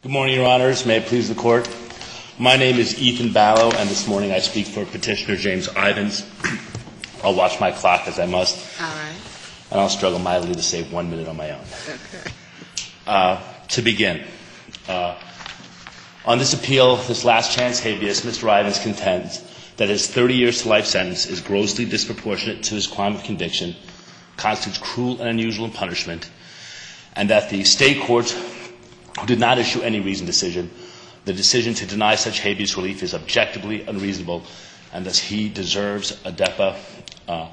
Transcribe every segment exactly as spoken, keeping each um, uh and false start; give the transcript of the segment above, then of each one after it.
Good morning, Your Honors. May it please the Court. My name is Ethan Ballo, and this morning I speak for Petitioner James Ivins. I'll watch my clock as I must. All right. And I'll struggle mightily to save one minute on my own. Okay. Uh, to begin, uh, on this appeal, this last chance habeas, Mister Ivins contends that his thirty years to life sentence is grossly disproportionate to his crime of conviction, constitutes cruel and unusual punishment, and that the state courts who did not issue any reasoned decision, the decision to deny such habeas relief is objectively unreasonable, and thus he deserves a D E P A, uh,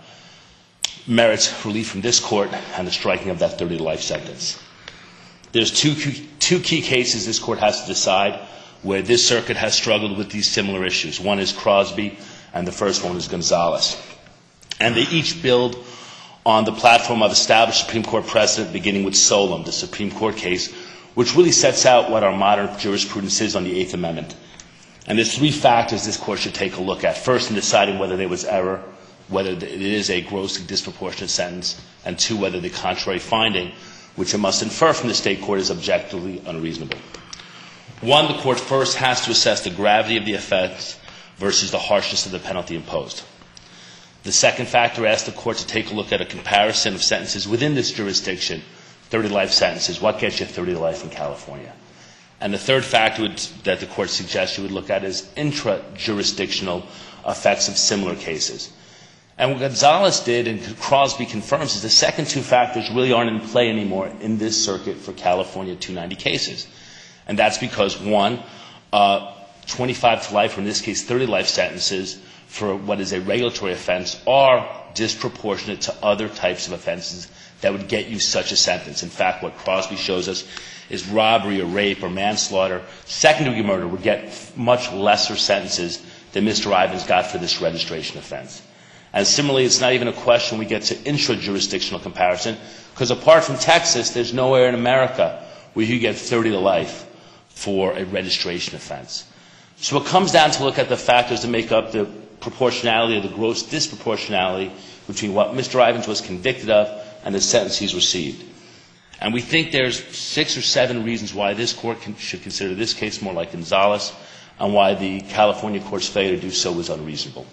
merits relief from this court and the striking of that thirty to life sentence. There's two key, two key cases this court has to decide where this circuit has struggled with these similar issues. One is Crosby, and the first one is Gonzalez. And they each build on the platform of established Supreme Court precedent, beginning with Solem, the Supreme Court case, which really sets out what our modern jurisprudence is on the Eighth Amendment. And there's three factors this court should take a look at. First, in deciding whether there was error, whether it is a grossly disproportionate sentence, and two, whether the contrary finding, which it must infer from the state court, is objectively unreasonable. One, the court first has to assess the gravity of the offense versus the harshness of the penalty imposed. The second factor asks the court to take a look at a comparison of sentences within this jurisdiction, thirty life sentences. What gets you thirty to life in California? And the third factor would, that the court suggests you would look at is intra-jurisdictional effects of similar cases. And what Gonzalez did, and Crosby confirms, is the second two factors really aren't in play anymore in this circuit for California two ninety cases. And that's because, one, uh, twenty-five to life, or in this case thirty life sentences for what is a regulatory offense are disproportionate to other types of offenses that would get you such a sentence. In fact, what Crosby shows us is robbery or rape or manslaughter, second-degree murder would get much lesser sentences than Mister Ivins got for this registration offense. And similarly, it's not even a question we get to intra-jurisdictional comparison, because apart from Texas, there's nowhere in America where you get thirty to life for a registration offense. So it comes down to look at the factors that make up the proportionality or the gross disproportionality between what Mister Ivins was convicted of and the sentence he's received. And we think there's six or seven reasons why this court can, should consider this case more like Gonzalez, and why the California court's failure to do so was unreasonable.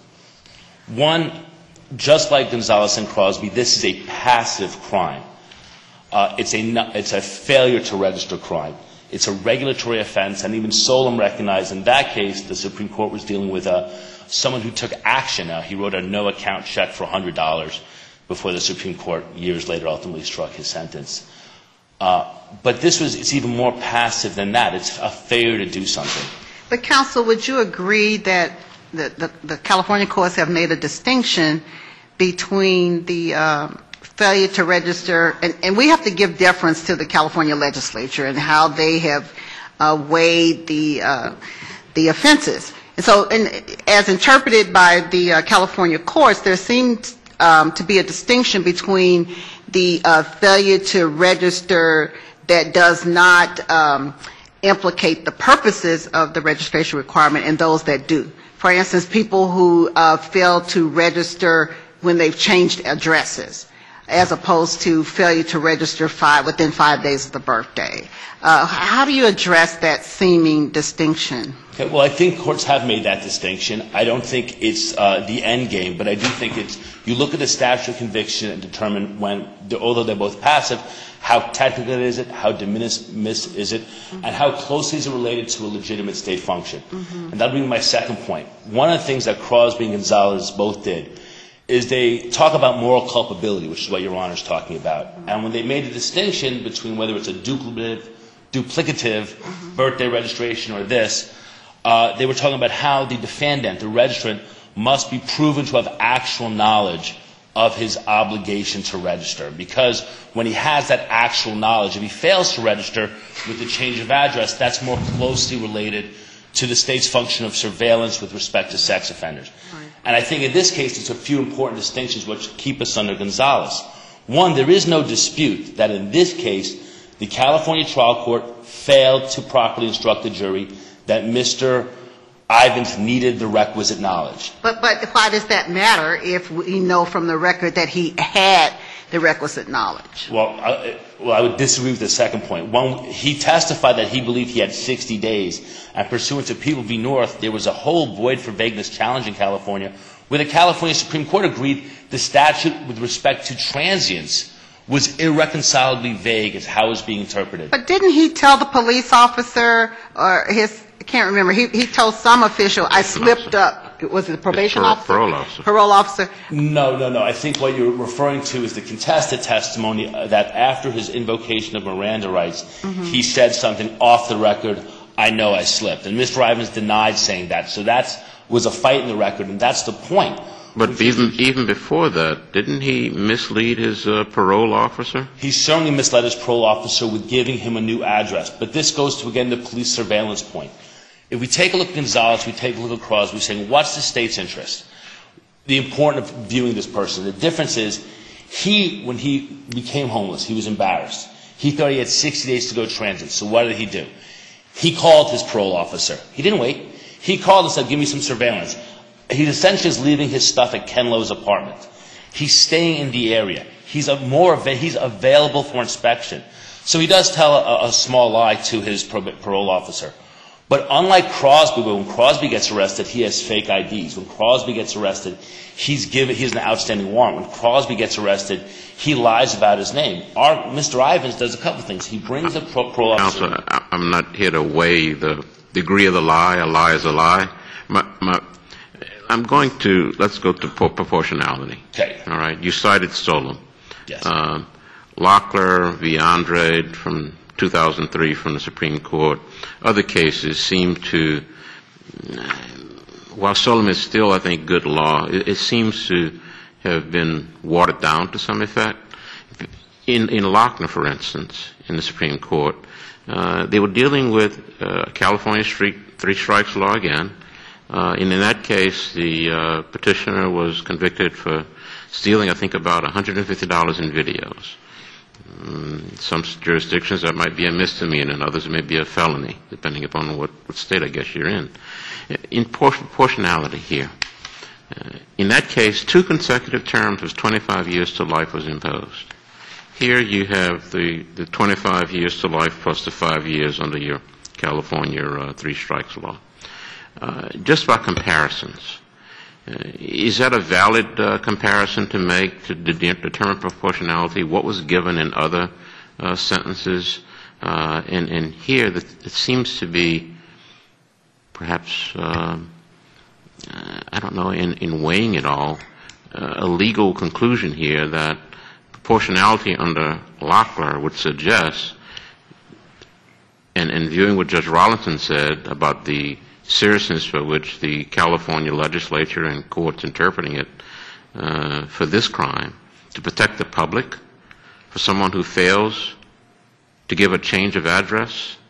One, just like Gonzalez and Crosby, this is a passive crime. Uh, it's, a, it's a failure to register crime. It's a regulatory offense, and even Solem recognized in that case the Supreme Court was dealing with a, someone who took action. Now, he wrote a no-account check for one hundred dollars before the Supreme Court years later ultimately struck his sentence. Uh, but this was, it's even more passive than that. It's a failure to do something. But counsel, would you agree that the, the, the California courts have made a distinction between the um, failure to register, and, and we have to give deference to the California legislature and how they have uh, weighed the, uh, the offenses. And so, and as interpreted by the uh, California courts, there seems um, to be a distinction between the uh, failure to register that does not um, implicate the purposes of the registration requirement and those that do. For instance, people who uh, fail to register when they've changed addresses, as opposed to failure to register five, within five days of the birthday. Uh, how do you address that seeming distinction? Okay, well, I think courts have made that distinction. I don't think it's uh, the end game, but I do think it's, you look at the statute of conviction and determine when, although they're both passive, how technical is it, how de minimis is it, mm-hmm. and how closely is it related to a legitimate state function. Mm-hmm. And that would be my second point. One of the things that Crosby and Gonzalez both did is they talk about moral culpability, which is what Your Honor is talking about. Mm-hmm. And when they made the distinction between whether it's a duplicative, duplicative mm-hmm. birthday registration or this, uh, they were talking about how the defendant, the registrant, must be proven to have actual knowledge of his obligation to register. Because when he has that actual knowledge, if he fails to register with the change of address, that's more closely related to the state's function of surveillance with respect to sex offenders. Right. And I think in this case, there's a few important distinctions which keep us under Gonzalez. One, there is no dispute that in this case, the California trial court failed to properly instruct the jury that Mister Ivins needed the requisite knowledge. But, but why does that matter if we know from the record that he had the requisite knowledge. Well, I, well, I would disagree with the second point. One, he testified that he believed he had sixty days, and pursuant to People v. North, there was a whole void for vagueness challenge in California, where the California Supreme Court agreed the statute with respect to transients was irreconcilably vague as how it was being interpreted. But didn't he tell the police officer, or his, I can't remember, he, he told some official, I slipped up. Was it the probation Parole, officer? parole officer. Parole officer. No, no, no. I think what you're referring to is the contested testimony that after his invocation of Miranda rights, mm-hmm. he said something off the record, I know I slipped. And Mister Ivins denied saying that. So that was a fight in the record, and that's the point. But even even before that, didn't he mislead his uh, parole officer? He certainly misled his parole officer with giving him a new address. But this goes to, again, the police surveillance point. If we take a look at Gonzalez, we take a look at Crosby, saying, what's the state's interest? The importance of viewing this person. The difference is, he, when he became homeless, he was embarrassed. He thought he had sixty days to go transit. So what did he do? He called his parole officer. He didn't wait. He called and said, give me some surveillance. He essentially is leaving his stuff at Ken Lowe's apartment. He's staying in the area. He's a more he's available for inspection. So he does tell a, a small lie to his parole officer. But unlike Crosby, when Crosby gets arrested, he has fake I Ds. When Crosby gets arrested, he's given he has an outstanding warrant. When Crosby gets arrested, he lies about his name. Our, Mister Ivins does a couple of things. He brings the parole officer. Counselor, I'm not here to weigh the degree of the lie. A lie is a lie. My, my, I'm going to, let's go to proportionality. Okay. All right. You cited Solem. Yes. Uh, Locklear v. Andrade from two thousand three from the Supreme Court. Other cases seem to, while Solem is still, I think, good law, it, it seems to have been watered down to some effect. In, in Lochner, for instance, in the Supreme Court, uh, they were dealing with uh, California street, three strikes law again. Uh, and in that case, the uh, petitioner was convicted for stealing, I think, about one hundred fifty dollars in videos. Um, some jurisdictions that might be a misdemeanor, and others it may be a felony, depending upon what, what state I guess you're in. In proportionality here, uh, in that case, two consecutive terms of twenty-five years to life was imposed. Here you have the, the twenty-five years to life plus the five years under your California uh, three strikes law. Uh, just by comparisons, uh, is that a valid uh, comparison to make to de- determine proportionality? What was given in other uh, sentences? Uh, and, and here the, it seems to be perhaps, uh, uh, I don't know, in, in weighing it all, uh, a legal conclusion here that proportionality under Locklear would suggest, and, and viewing what Judge Rollinson said about the seriousness for which the California legislature and courts interpreting it uh, for this crime, to protect the public, for someone who fails to give a change of address,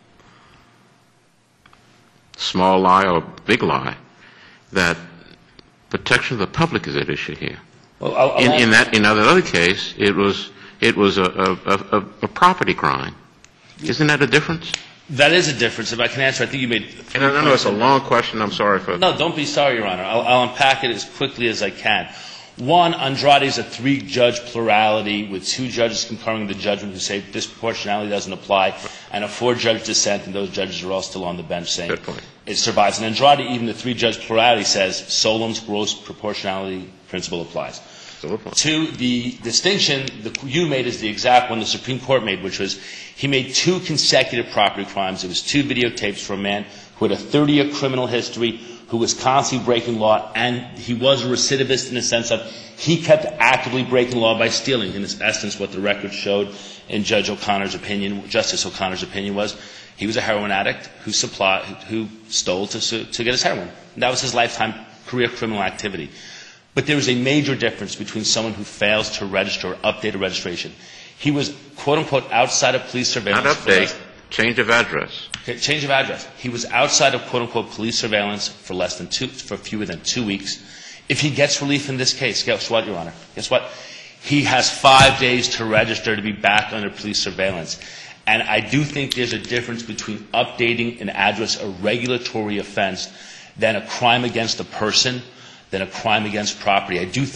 small lie or big lie, that protection of the public is at issue here. Well, I'll, I'll in, in that, in that other case, it was it was a, a, a, a property crime. Isn't that a difference? That is a difference. If I can answer, I think you made three No, no, no, points. it's a long question. I'm sorry for... No, don't be sorry, Your Honor. I'll, I'll unpack it as quickly as I can. One, Andrade is a three-judge plurality with two judges concurring the judgment who say disproportionality doesn't apply, and a four-judge dissent, and those judges are all still on the bench saying Good point. it survives. And Andrade, even the three-judge plurality, says Solem's gross proportionality principle applies. Two, the distinction that you made is the exact one the Supreme Court made, which was he made two consecutive property crimes. It was two videotapes for a man who had a thirty-year criminal history, who was constantly breaking law, and he was a recidivist in the sense of he kept actively breaking law by stealing. In essence, what the record showed in Judge O'Connor's opinion, Justice O'Connor's opinion was he was a heroin addict who supplied, who stole to, to get his heroin. And that was his lifetime career criminal activity. But there is a major difference between someone who fails to register or update a registration. He was, quote unquote, outside of police surveillance. Not update, change of address. Okay, change of address. He was outside of, quote unquote, police surveillance for less than two, for fewer than two weeks. If he gets relief in this case, guess what, Your Honor? Guess what? He has five days to register to be back under police surveillance. And I do think there's a difference between updating an address, a regulatory offense, than a crime against a person, than a crime against property. I do think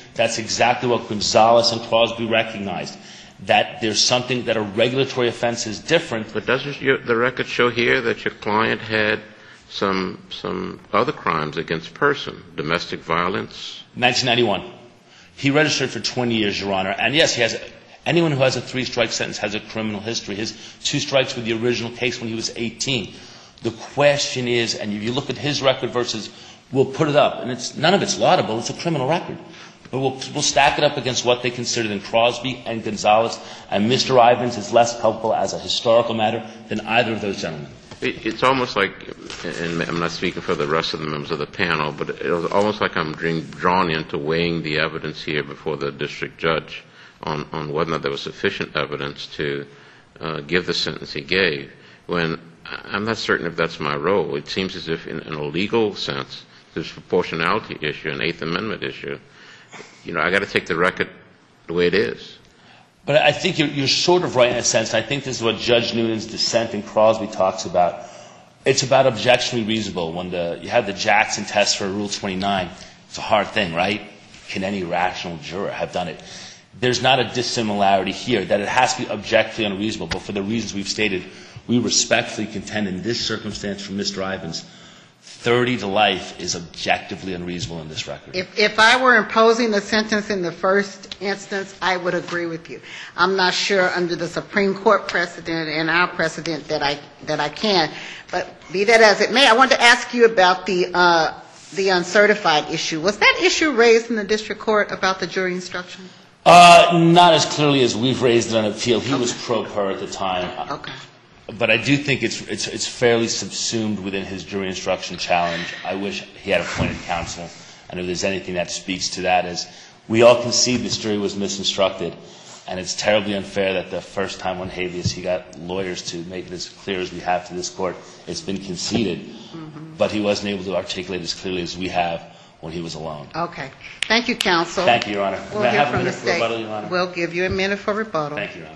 that's exactly what Gonzalez and Crosby recognized, that there's something, that a regulatory offense is different. But doesn't your, the record show here that your client had some some other crimes against person, domestic violence? nineteen ninety-one. He registered for twenty years, Your Honor. And yes, he has, anyone who has a three-strike sentence has a criminal history. His two strikes with the original case when he was eighteen. The question is, and if you look at his record versus, we'll put it up, and it's none of it's laudable, it's a criminal record. But we'll, we'll stack it up against what they considered in Crosby and Gonzalez, and Mister Ivins is less culpable as a historical matter than either of those gentlemen. It, it's almost like, and I'm not speaking for the rest of the members of the panel, but it was almost like I'm being drawn into weighing the evidence here before the district judge on, on whether or not there was sufficient evidence to uh, give the sentence he gave, when I'm not certain if that's my role. It seems as if in, in a legal sense, there's a proportionality issue, an Eighth Amendment issue. You know, I got to take the record the way it is. But I think you're, you're sort of right in a sense. I think this is what Judge Noonan's dissent in Crosby talks about. It's about objectionably reasonable. When the, you have the Jackson test for Rule twenty-nine, it's a hard thing, right? Can any rational juror have done it? There's not a dissimilarity here, that it has to be objectively unreasonable. But for the reasons we've stated, we respectfully contend in this circumstance from Mister Ivins, thirty to life is objectively unreasonable in this record. If, if I were imposing the sentence in the first instance, I would agree with you. I'm not sure under the Supreme Court precedent and our precedent that I that I can. But be that as it may, I wanted to ask you about the uh, the uncertified issue. Was that issue raised in the district court about the jury instruction? Uh, not as clearly as we've raised it on appeal. He okay. was pro per at the time. Okay. But I do think it's, it's it's fairly subsumed within his jury instruction challenge. I wish he had appointed counsel. And if there's anything that speaks to that is, we all concede this jury was misinstructed. And it's terribly unfair that the first time on habeas he got lawyers to make it as clear as we have to this court. It's been conceded. Mm-hmm. But he wasn't able to articulate as clearly as we have when he was alone. Okay. Thank you, counsel. Thank you, Your Honor. We'll May I hear have a from minute the for state. rebuttal, Your Honor? We'll give you a minute for rebuttal. Thank you, Your Honor.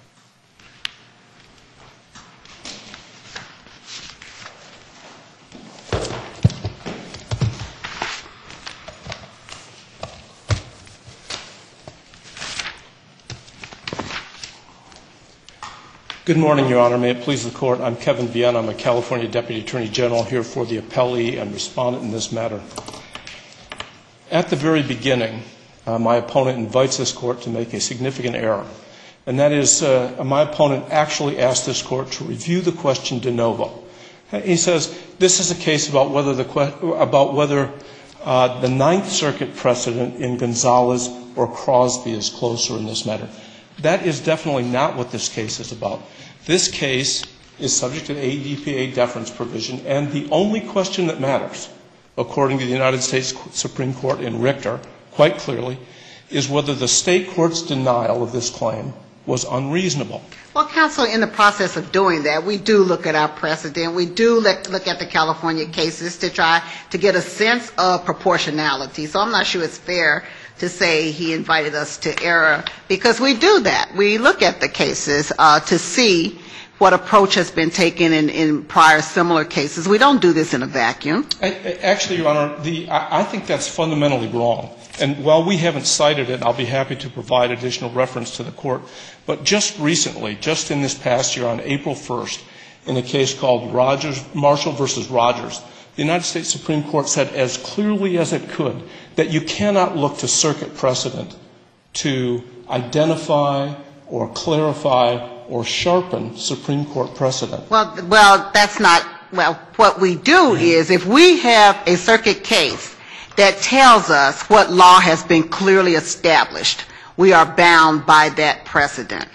Good morning, Your Honor. May it please the Court. I'm Kevin Vienna. I'm a California Deputy Attorney General here for the appellee and respondent in this matter. At the very beginning, uh, my opponent invites this Court to make a significant error. And that is, uh, my opponent actually asked this Court to review the question de novo. He says this is a case about whether the, que- about whether uh, the Ninth Circuit precedent in Gonzalez or Crosby is closer in this matter. That is definitely not what this case is about. This case is subject to the A D P A deference provision, and the only question that matters, according to the United States Supreme Court in Richter, quite clearly, is whether the state court's denial of this claim was unreasonable. Well, counsel, in the process of doing that, we do look at our precedent. We do look, look at the California cases to try to get a sense of proportionality. So I'm not sure it's fair to say he invited us to error, because we do that. We look at the cases uh, to see what approach has been taken in, in prior similar cases. We don't do this in a vacuum. Actually, Your Honor, the, I, I think that's fundamentally wrong. And while we haven't cited it, I'll be happy to provide additional reference to the Court. But just recently, just in this past year, on April first, in a case called Rogers, Marshall versus Rogers, the United States Supreme Court said as clearly as it could that you cannot look to circuit precedent to identify or clarify or sharpen Supreme Court precedent. Well, well, that's not, well, what we do is if we have a circuit case that tells us what law has been clearly established, we are bound by that precedent.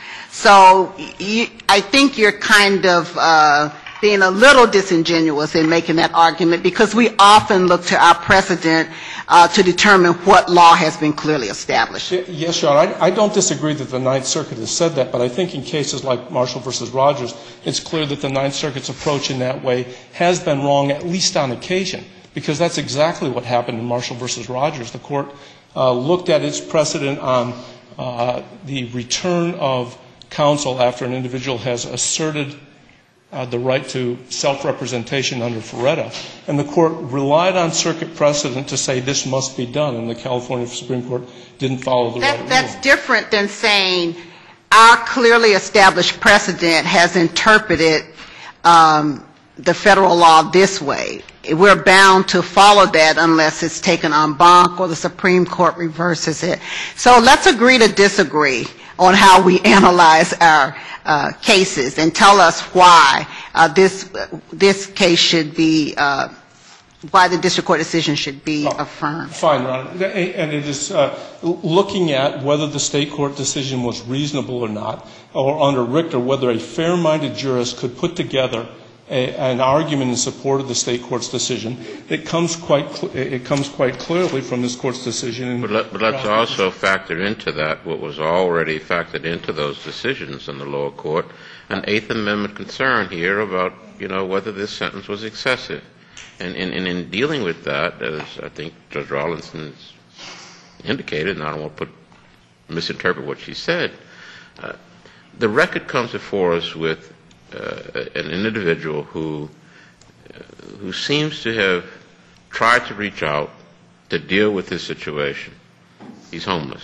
So you, I think you're kind of uh, being a little disingenuous in making that argument, because we often look to our precedent uh, to determine what law has been clearly established. Yes, Your Honor. I, I don't disagree that the Ninth Circuit has said that, but I think in cases like Marshall versus Rogers, it's clear that the Ninth Circuit's approach in that way has been wrong, at least on occasion, because that's exactly what happened in Marshall versus Rogers. The Court uh, looked at its precedent on uh, the return of counsel after an individual has asserted uh, the right to self-representation under Ferretta, and the court relied on circuit precedent to say this must be done, and the California Supreme Court didn't follow the That, right that's rule. different than saying our clearly established precedent has interpreted um, the federal law this way. We're bound to follow that unless it's taken en banc or the Supreme Court reverses it. So let's agree to disagree on how we analyze our uh, cases, and tell us why uh, this this case should be, uh, why the district court decision should be Oh, affirmed. Fine, Your Honor. And it is uh, looking at whether the state court decision was reasonable or not, or under Richter, whether a fair-minded jurist could put together a, an argument in support of the state court's decision. It comes quite cl- it comes quite clearly from this court's decision. But, let, but let's also factor into that what was already factored into those decisions in the lower court, an Eighth Amendment concern here about, you know, whether this sentence was excessive. And, and, and in dealing with that, as I think Judge Rawlinson indicated, and I don't want to put, misinterpret what she said, uh, the record comes before us with uh, an individual who uh, who seems to have tried to reach out to deal with this situation. He's homeless.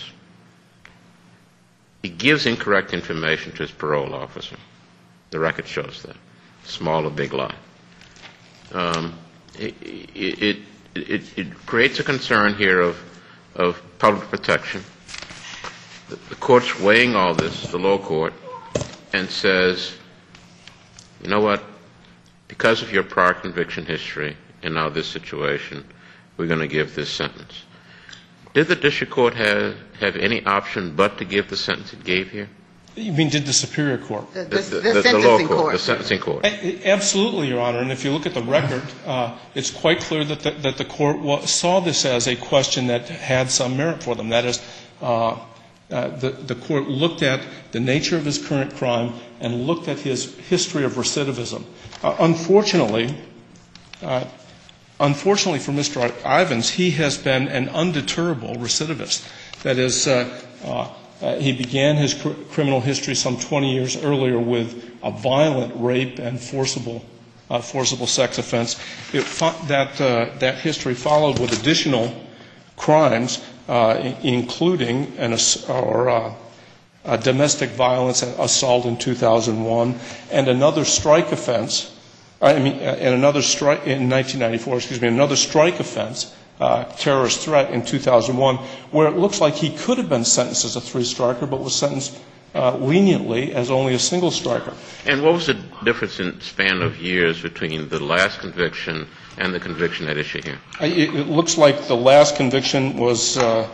He gives incorrect information to his parole officer. The record shows that. Small or big lie. Um, it, it, it, it creates a concern here of, of public protection. The, the court's weighing all this, the lower court, and says, you know what, because of your prior conviction history and now this situation, we're going to give this sentence. Did the district court have, have any option but to give the sentence it gave here? You mean did the Superior Court? The, the, The, the, the the, sentencing lower court, court. the sentencing court. A- Absolutely, Your Honor. And if you look at the record, uh, it's quite clear that the, that the court wa- saw this as a question that had some merit for them. That is, uh, uh, the, the court looked at the nature of his current crime and looked at his history of recidivism. Uh, unfortunately, uh, unfortunately for Mister Ivins, he has been an undeterrable recidivist. That is, uh, uh, Uh, he began his cr- criminal history some twenty years earlier with a violent rape and forcible, uh, forcible sex offense. It fo- that uh, that history followed with additional crimes, uh, I- including an ass- or uh, a domestic violence assault in two thousand one, and another strike offense. I mean, uh, and another strike in nineteen ninety-four. Excuse me, another strike offense. Uh, terrorist threat in two thousand one, where it looks like he could have been sentenced as a three-striker, but was sentenced uh, leniently as only a single striker. And what was the difference in span of years between the last conviction and the conviction at issue here? I, it, it looks like the last conviction was uh,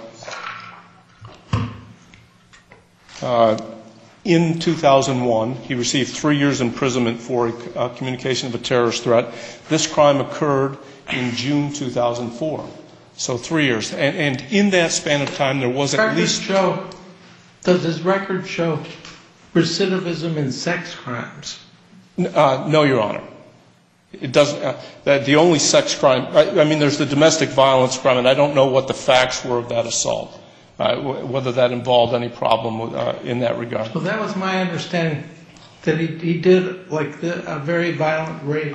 uh, in two thousand one. He received three years imprisonment for uh, communication of a terrorist threat. This crime occurred in June two thousand four. So three years. And, and in that span of time, there was at least... Show, does his record show recidivism in sex crimes? Uh, no, Your Honor. It doesn't. Uh, that the only sex crime... I, I mean, there's the domestic violence crime, and I don't know what the facts were of that assault, uh, w- whether that involved any problem with, uh, in that regard. Well, that was my understanding, that he, he did like the, a very violent rape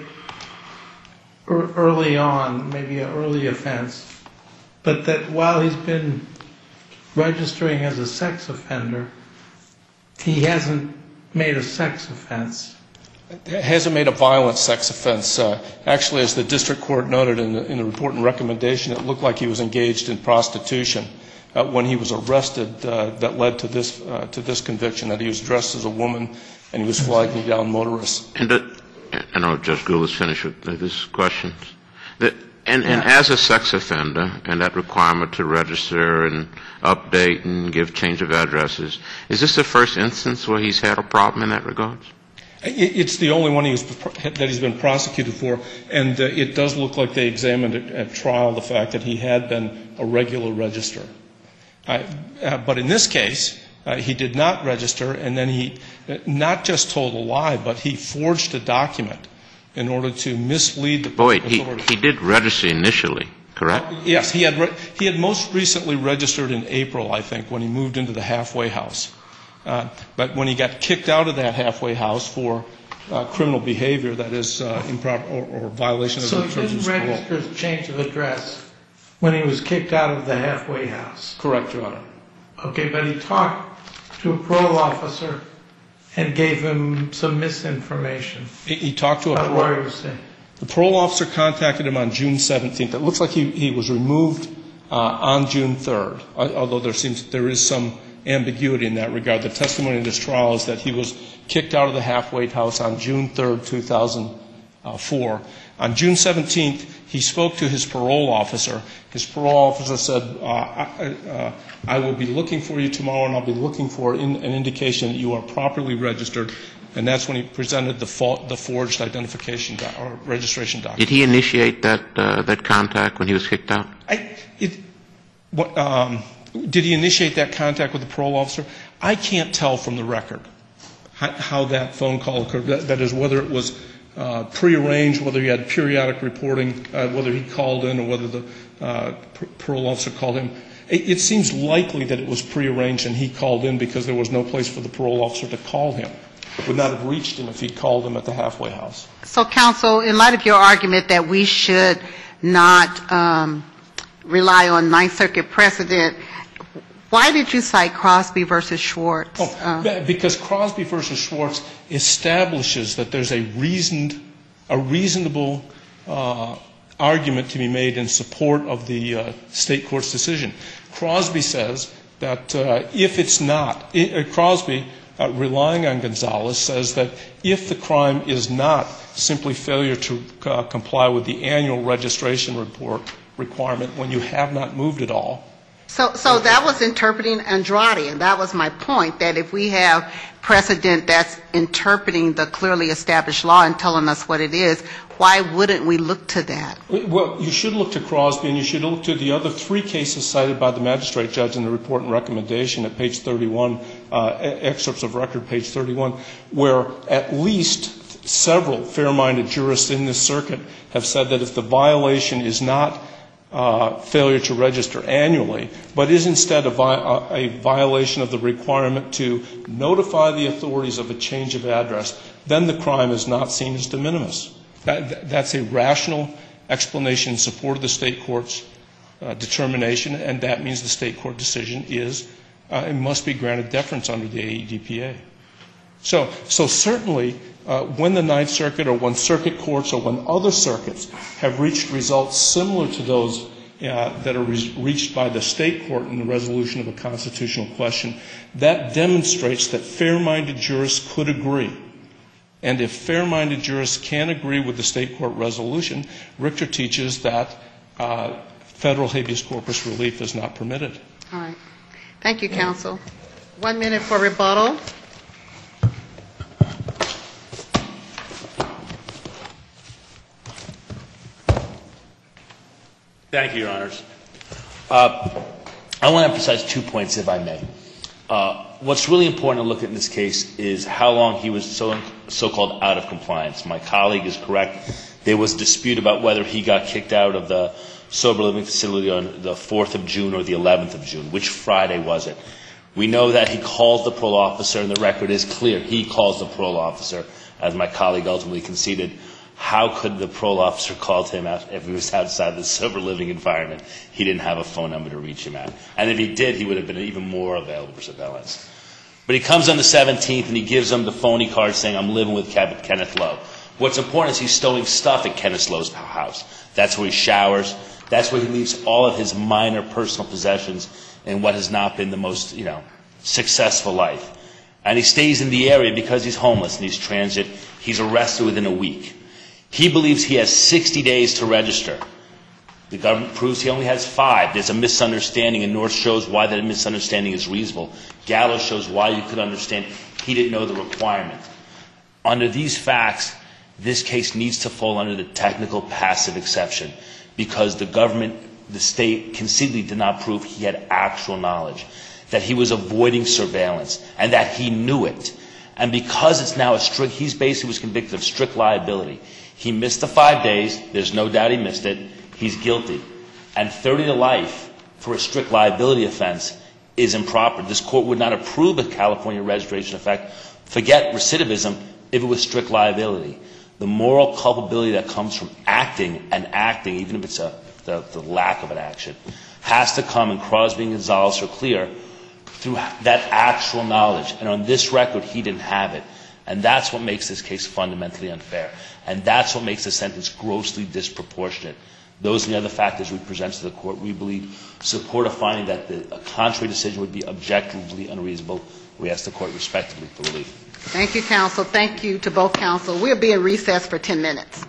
early on, maybe an early offense, but that while he's been registering as a sex offender, he hasn't made a sex offense. It hasn't made a violent sex offense. Uh, actually, as the district court noted in the, in the report and recommendation, it looked like he was engaged in prostitution uh, when he was arrested. Uh, that led to this uh, to this conviction, that he was dressed as a woman and he was flagging down motorists. And the, I know Judge Gould is finished with this question. The, and, and as a sex offender, and that requirement to register and update and give change of addresses, is this the first instance where he's had a problem in that regard? It's the only one he was, that he's been prosecuted for, and uh, it does look like they examined at, at trial the fact that he had been a regular register. Uh, uh, but in this case, uh, he did not register, and then he not just told a lie, but he forged a document in order to mislead the Boy, public he, authorities. he did register initially, correct? Uh, yes, he had, re- he had most recently registered in April, I think, when he moved into the halfway house. Uh, but when he got kicked out of that halfway house for uh, criminal behavior that is uh, improper or, or violation of So the he terms didn't of his parole. register his change of address when he was kicked out of the halfway house? Correct, Your Honor. Okay, but he talked to a parole officer and gave him some misinformation He, he talked to a about parole, where he was staying. the parole officer contacted him on June seventeenth. It looks like he, he was removed uh, on June third, although there seems there is some ambiguity in that regard. The testimony in this trial is that he was kicked out of the halfway house on June third, two thousand four. On June seventeenth, he spoke to his parole officer. His parole officer said, uh, I, uh, I will be looking for you tomorrow, and I'll be looking for in, an indication that you are properly registered. And that's when he presented the, fa- the forged identification do- or registration document. Did he initiate that uh, that contact when he was kicked out? I, it, what, um, did he initiate that contact with the parole officer? I can't tell from the record how, how that phone call occurred. That, that is, whether it was uh, prearranged, whether he had periodic reporting, uh, whether he called in, or whether the uh, parole officer called him. It, it seems likely that it was prearranged and he called in because there was no place for the parole officer to call him. Would not have reached him if he'd called him at the halfway house. So, counsel, in light of your argument that we should not um, rely on Ninth Circuit precedent, why did you cite Crosby versus Schwartz? Oh, Uh, because Crosby versus Schwartz establishes that there's a reasoned, a reasonable uh, argument to be made in support of the uh, state court's decision. Crosby says that uh, if it's not, it, uh, Crosby, uh, relying on Gonzalez, says that if the crime is not simply failure to uh, comply with the annual registration report requirement when you have not moved at all. So, so that was interpreting Andrade, and that was my point, that if we have precedent that's interpreting the clearly established law and telling us what it is, why wouldn't we look to that? Well, you should look to Crosby, and you should look to the other three cases cited by the magistrate judge in the report and recommendation at page thirty-one, uh, excerpts of record, page thirty-one, where at least several fair-minded jurists in this circuit have said that if the violation is not uh, failure to register annually, but is instead a, vi- a violation of the requirement to notify the authorities of a change of address, then the crime is not seen as de minimis. That, that's a rational explanation in support of the state court's uh, determination, and that means the state court decision is uh, it must be granted deference under the A E D P A. So, so certainly, uh, when the Ninth Circuit or when circuit courts or when other circuits have reached results similar to those uh, that are re- reached by the state court in the resolution of a constitutional question, that demonstrates that fair-minded jurists could agree. And if fair-minded jurists can agree with the state court resolution, Richter teaches that uh, federal habeas corpus relief is not permitted. All right. Thank you, counsel. One minute for rebuttal. Thank you, Your Honors. Uh, I want to emphasize two points, if I may. Uh, what's really important to look at in this case is how long he was so, so-called out of compliance. My colleague is correct. There was a dispute about whether he got kicked out of the sober living facility on the fourth of June or the eleventh of June. Which Friday was it? We know that he called the parole officer, and the record is clear. He calls the parole officer, as my colleague ultimately conceded. How could the parole officer call him out if he was outside the sober living environment? He didn't have a phone number to reach him at. And if he did, he would have been even more available for surveillance. But he comes on the seventeenth and he gives them the phony card saying, I'm living with Kenneth Lowe. What's important is he's stowing stuff at Kenneth Lowe's house. That's where he showers. That's where he leaves all of his minor personal possessions in what has not been the most, you know, successful life. And he stays in the area because he's homeless and he's transit. He's arrested within a week. He believes he has sixty days to register. The government proves he only has five. There's a misunderstanding, and North shows why that misunderstanding is reasonable. Gallo shows why you could understand he didn't know the requirement. Under these facts, this case needs to fall under the technical passive exception because the government, the state, conceitedly did not prove he had actual knowledge, that he was avoiding surveillance, and that he knew it. And because it's now a strict, he's basically was convicted of strict liability. He missed the five days. There's no doubt he missed it. He's guilty. And thirty to life for a strict liability offense is improper. This court would not approve a California registration effect. Forget recidivism. if it was strict liability. The moral culpability that comes from acting and acting, even if it's a, the, the lack of an action, has to come, and Crosby and Gonzalez are clear, through that actual knowledge. And on this record, he didn't have it. And that's what makes this case fundamentally unfair. And that's what makes the sentence grossly disproportionate. Those and the other factors we present to the court, we believe, support a finding that the, a contrary decision would be objectively unreasonable. We ask the court respectively for relief. Thank you, counsel. Thank you to both counsel. We'll be in recess for ten minutes.